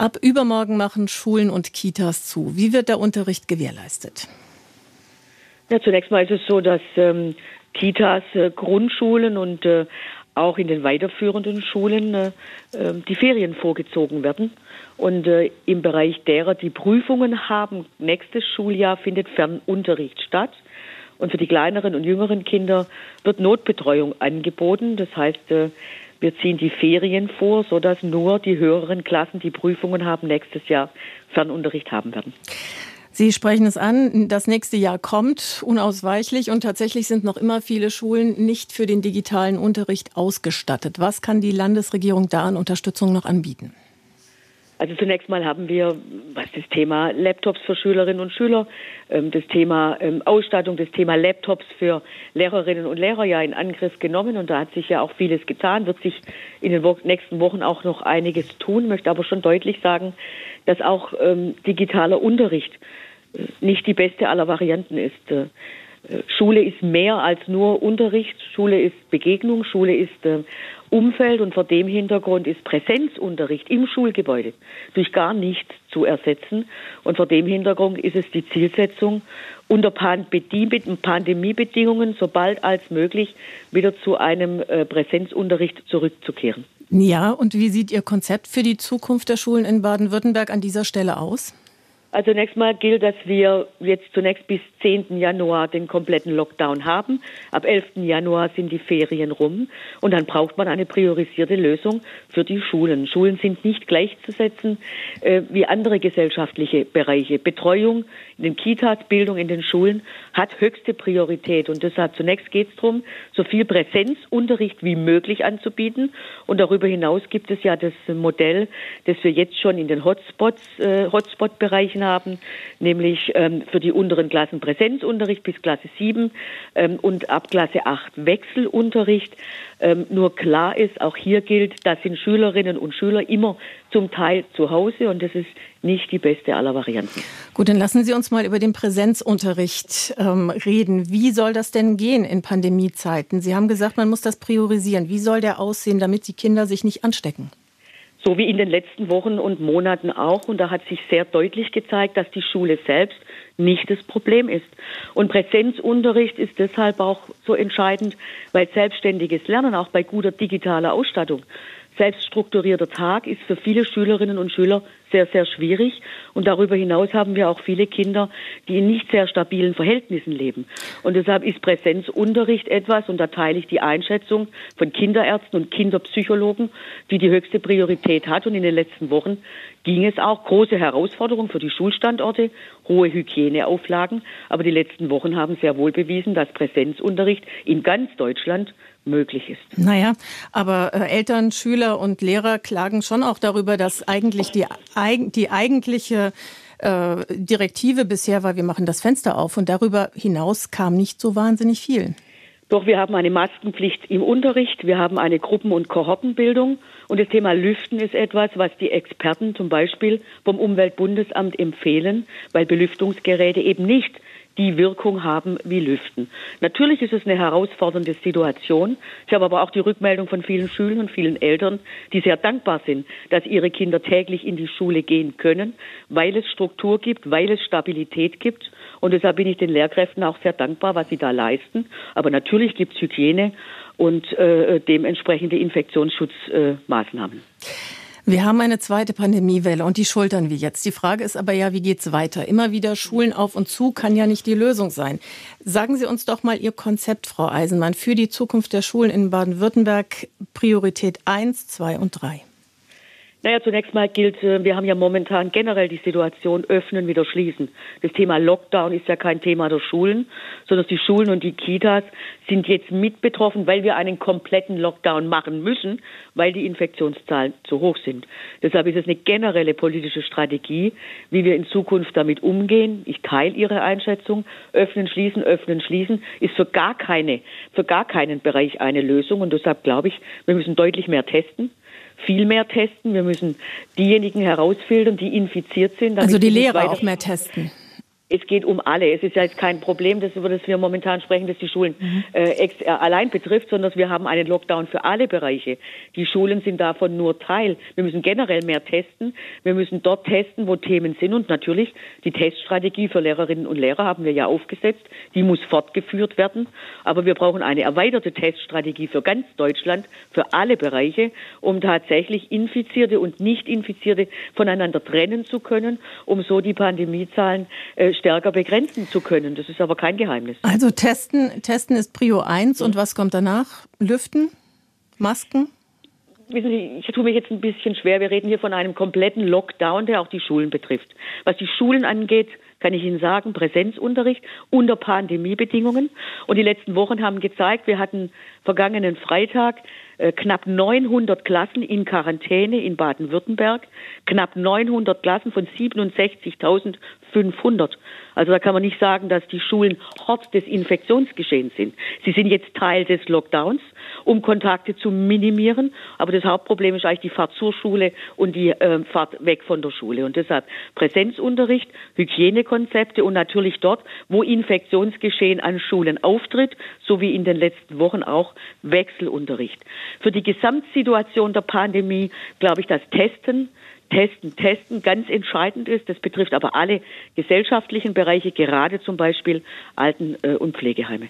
Ab übermorgen machen Schulen und Kitas zu. Wie wird der Unterricht gewährleistet? Ja, zunächst mal ist es so, dass Kitas, Grundschulen und auch in den weiterführenden Schulen die Ferien vorgezogen werden. Und im Bereich derer, die Prüfungen haben, nächstes Schuljahr findet Fernunterricht statt. Und für die kleineren und jüngeren Kinder wird Notbetreuung angeboten. Das heißt, wir ziehen die Ferien vor, sodass nur die höheren Klassen, die Prüfungen haben, nächstes Jahr Fernunterricht haben werden. Sie sprechen es an, das nächste Jahr kommt, unausweichlich. Und tatsächlich sind noch immer viele Schulen nicht für den digitalen Unterricht ausgestattet. Was kann die Landesregierung da an Unterstützung noch anbieten? Also zunächst mal haben wir, was das Thema Laptops für Schülerinnen und Schüler, das Thema Ausstattung, das Thema Laptops für Lehrerinnen und Lehrer ja in Angriff genommen. Und da hat sich ja auch vieles getan, wird sich in den nächsten Wochen auch noch einiges tun. Möchte aber schon deutlich sagen, dass auch digitaler Unterricht nicht die beste aller Varianten ist. Schule ist mehr als nur Unterricht, Schule ist Begegnung, Schule ist Umfeld und vor dem Hintergrund ist Präsenzunterricht im Schulgebäude durch gar nichts zu ersetzen. Und vor dem Hintergrund ist es die Zielsetzung, unter Pandemiebedingungen so bald als möglich wieder zu einem Präsenzunterricht zurückzukehren. Ja, und wie sieht Ihr Konzept für die Zukunft der Schulen in Baden-Württemberg an dieser Stelle aus? Also zunächst mal gilt, dass wir jetzt zunächst bis 10. Januar den kompletten Lockdown haben. Ab 11. Januar sind die Ferien rum und dann braucht man eine priorisierte Lösung für die Schulen. Schulen sind nicht gleichzusetzen wie andere gesellschaftliche Bereiche. Betreuung in den Kitas, Bildung in den Schulen hat höchste Priorität und deshalb zunächst geht es darum, so viel Präsenzunterricht wie möglich anzubieten und darüber hinaus gibt es ja das Modell, das wir jetzt schon in den Hotspot-Bereichen haben, nämlich für die unteren Klassen Präsenzunterricht bis Klasse 7 und ab Klasse 8 Wechselunterricht. Nur klar ist, auch hier gilt, das sind Schülerinnen und Schüler immer zum Teil zu Hause und das ist nicht die beste aller Varianten. Gut, dann lassen Sie uns mal über den Präsenzunterricht reden. Wie soll das denn gehen in Pandemiezeiten? Sie haben gesagt, man muss das priorisieren. Wie soll der aussehen, damit die Kinder sich nicht anstecken? So wie in den letzten Wochen und Monaten auch. Und da hat sich sehr deutlich gezeigt, dass die Schule selbst nicht das Problem ist. Und Präsenzunterricht ist deshalb auch so entscheidend, weil selbstständiges Lernen auch bei guter digitaler Ausstattung, selbststrukturierter Tag ist für viele Schülerinnen und Schüler sehr, sehr schwierig. Und darüber hinaus haben wir auch viele Kinder, die in nicht sehr stabilen Verhältnissen leben. Und deshalb ist Präsenzunterricht etwas, und da teile ich die Einschätzung von Kinderärzten und Kinderpsychologen, die die höchste Priorität hat. Und in den letzten Wochen ging es auch, große Herausforderungen für die Schulstandorte, hohe Hygieneauflagen. Aber die letzten Wochen haben sehr wohl bewiesen, dass Präsenzunterricht in ganz Deutschland möglich ist. Naja, aber Eltern, Schüler und Lehrer klagen schon auch darüber, dass eigentlich die eigentliche Direktive bisher war, wir machen das Fenster auf und darüber hinaus kam nicht so wahnsinnig viel. Doch wir haben eine Maskenpflicht im Unterricht, wir haben eine Gruppen- und Kohortenbildung und das Thema Lüften ist etwas, was die Experten zum Beispiel vom Umweltbundesamt empfehlen, weil Belüftungsgeräte eben nicht die Wirkung haben wie Lüften. Natürlich ist es eine herausfordernde Situation. Ich habe aber auch die Rückmeldung von vielen Schülern und vielen Eltern, die sehr dankbar sind, dass ihre Kinder täglich in die Schule gehen können, weil es Struktur gibt, weil es Stabilität gibt. Und deshalb bin ich den Lehrkräften auch sehr dankbar, was sie da leisten. Aber natürlich gibt es Hygiene und dementsprechende Infektionsschutzmaßnahmen. Wir haben eine zweite Pandemiewelle und die schultern wir jetzt. Die Frage ist aber ja, wie geht's weiter? Immer wieder Schulen auf und zu kann ja nicht die Lösung sein. Sagen Sie uns doch mal Ihr Konzept, Frau Eisenmann, für die Zukunft der Schulen in Baden-Württemberg, Priorität 1, 2 und 3. Naja, zunächst mal gilt, wir haben ja momentan generell die Situation öffnen, wieder schließen. Das Thema Lockdown ist ja kein Thema der Schulen, sondern die Schulen und die Kitas sind jetzt mit betroffen, weil wir einen kompletten Lockdown machen müssen, weil die Infektionszahlen zu hoch sind. Deshalb ist es eine generelle politische Strategie, wie wir in Zukunft damit umgehen. Ich teile Ihre Einschätzung. Öffnen, schließen ist für gar keinen Bereich eine Lösung. Und deshalb glaube ich, wir müssen deutlich mehr testen. Viel mehr testen. Wir müssen diejenigen herausfiltern, die infiziert sind. Also die Lehrer auch mehr testen. Es geht um alle. Es ist ja jetzt kein Problem, über das wir momentan sprechen, dass die Schulen allein betrifft, sondern wir haben einen Lockdown für alle Bereiche. Die Schulen sind davon nur Teil. Wir müssen generell mehr testen. Wir müssen dort testen, wo Themen sind. Und natürlich die Teststrategie für Lehrerinnen und Lehrer haben wir ja aufgesetzt. Die muss fortgeführt werden. Aber wir brauchen eine erweiterte Teststrategie für ganz Deutschland, für alle Bereiche, um tatsächlich Infizierte und Nicht-Infizierte voneinander trennen zu können, um so die Pandemiezahlen stärker begrenzen zu können. Das ist aber kein Geheimnis. Also testen ist Prio 1 und was kommt danach? Lüften? Masken? Wissen Sie, ich tue mich jetzt ein bisschen schwer. Wir reden hier von einem kompletten Lockdown, der auch die Schulen betrifft. Was die Schulen angeht, kann ich Ihnen sagen, Präsenzunterricht unter Pandemiebedingungen. Und die letzten Wochen haben gezeigt, wir hatten vergangenen Freitag knapp 900 Klassen in Quarantäne in Baden-Württemberg, knapp 900 Klassen von 67.500. Also da kann man nicht sagen, dass die Schulen Hort des Infektionsgeschehens sind. Sie sind jetzt Teil des Lockdowns, um Kontakte zu minimieren. Aber das Hauptproblem ist eigentlich die Fahrt zur Schule und die Fahrt weg von der Schule. Und deshalb Präsenzunterricht, Hygienekonzepte und natürlich dort, wo Infektionsgeschehen an Schulen auftritt, so wie in den letzten Wochen auch Wechselunterricht. Für die Gesamtsituation der Pandemie glaube ich, dass Testen ganz entscheidend ist. Das betrifft aber alle gesellschaftlichen Bereiche, gerade zum Beispiel Alten- und Pflegeheime.